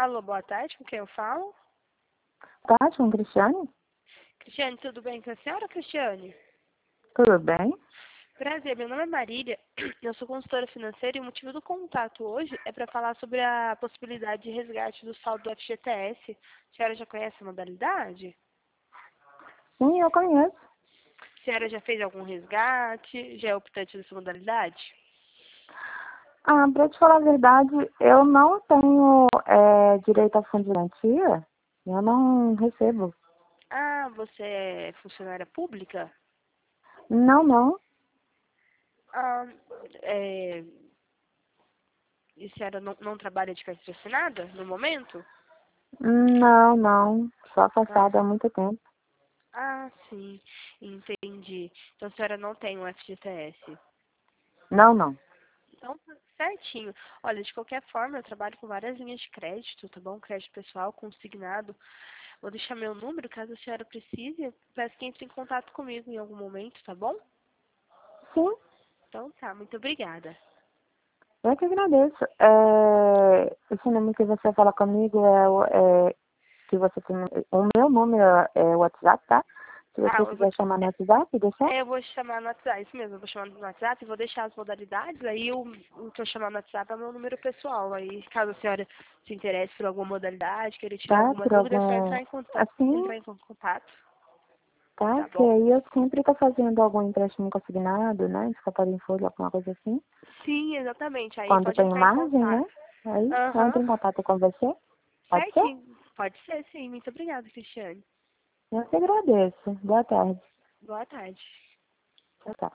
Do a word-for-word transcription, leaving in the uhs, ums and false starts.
Alô, boa tarde, com quem eu falo? Tá, com Cristiane? Cristiane, tudo bem com a senhora, Cristiane? Tudo bem? Prazer, meu nome é Marília, eu sou consultora financeira e o motivo do contato hoje é para falar sobre a possibilidade de resgate do saldo do F G T S. A senhora já conhece a modalidade? Sim, eu conheço. A senhora já fez algum resgate? Já é optante dessa modalidade? Ah, pra te falar a verdade, eu não tenho é, direito a fundo de garantia. Eu não recebo. Ah, você é funcionária pública? Não, não. Ah, é... E a senhora não, não trabalha de carteira assinada no momento? Não, não. Sou Ah, afastada há muito tempo. ah, sim, entendi. Então a senhora não tem um F G T S. Não, não. Então, tá certinho. Olha, de qualquer forma, eu trabalho com várias linhas de crédito, tá bom? Crédito pessoal, consignado. Vou deixar meu número, caso a senhora precise. Eu peço que entre em contato comigo em algum momento, tá bom? Sim, Então tá, muito obrigada. eu que agradeço. É, esse número que você fala comigo é, o- é que você tem. O meu número é o WhatsApp, tá? Se Ah, você eu vou, quiser chamar no WhatsApp, deixa. é, eu vou chamar no WhatsApp, isso mesmo, eu vou chamar no WhatsApp, vou deixar as modalidades, aí o, o que eu chamar no WhatsApp é o meu número pessoal. Aí, caso a senhora se interesse por alguma modalidade, querer tirar Tá? alguma Por dúvida, é só algum. entrar em contato, Assim, entrar em contato, tá? tá Que bom? aí eu sempre tô fazendo algum empréstimo consignado, né? Escapado em folha, alguma coisa assim. Sim, exatamente. Aí Quando pode tem entrar em margem, né? contato. Aí eu Aham. entro em contato com você. Pode ser? Certinho. Pode ser, sim. Muito obrigada, Cristiane. Eu te agradeço. Boa tarde. Boa tarde. Tchau, tchau.